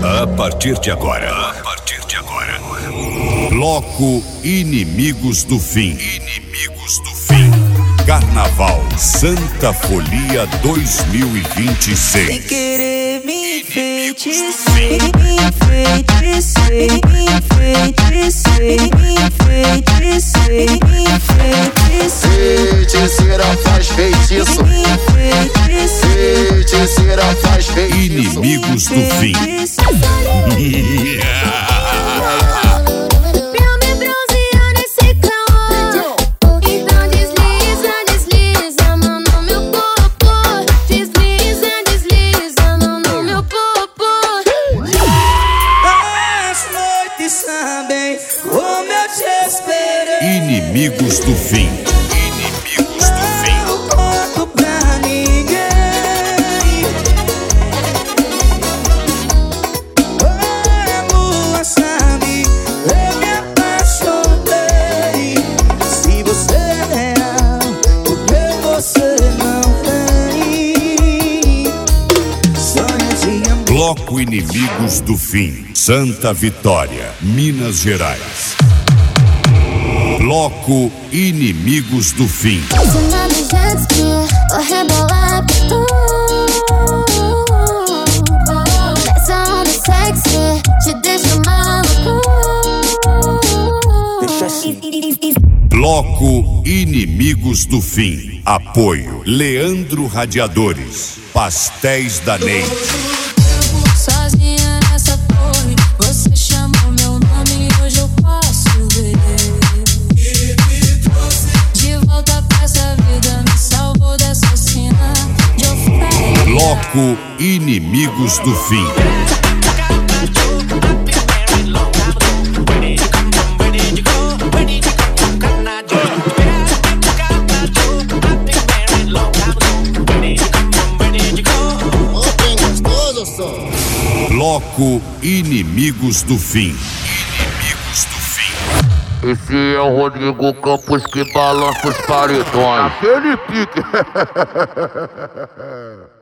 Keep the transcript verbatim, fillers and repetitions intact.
A partir de agora, a partir de agora, Bloco Inimigos do Fim. Inimigos do Fim. Carnaval Santa Folia dois mil e vinte e seis. Sem querer me enfeitiçar, me enfeitiçar, me enfeitiçar, me enfeitiçar, me enfeitiçar. Feiticeira faz feitiço, feiticeira faz feitiço. Inimigos do Fim. Como eu te esperei. Inimigos do Fim. Inimigos do Fim. Eu não conto pra ninguém. Oh, a lua sabe, eu me apaixonei. Se você é real, porque você não tem sonho de amor. Bloco Inimigos do Fim. Santa Vitória, Minas Gerais. Bloco Inimigos do Fim. Bloco Inimigos do Fim. Apoio Leandro Radiadores. Pastéis da Ney. Sozinha nessa torre, você chamou meu nome e hoje eu posso ver. De volta pra essa vida, me salvou dessa cena de ofélia. Bloco Inimigos do Fim. Bloco Inimigos do Fim. Inimigos do Fim. Esse é o Rodrigo Campos que balança os paredões. Aquele pique.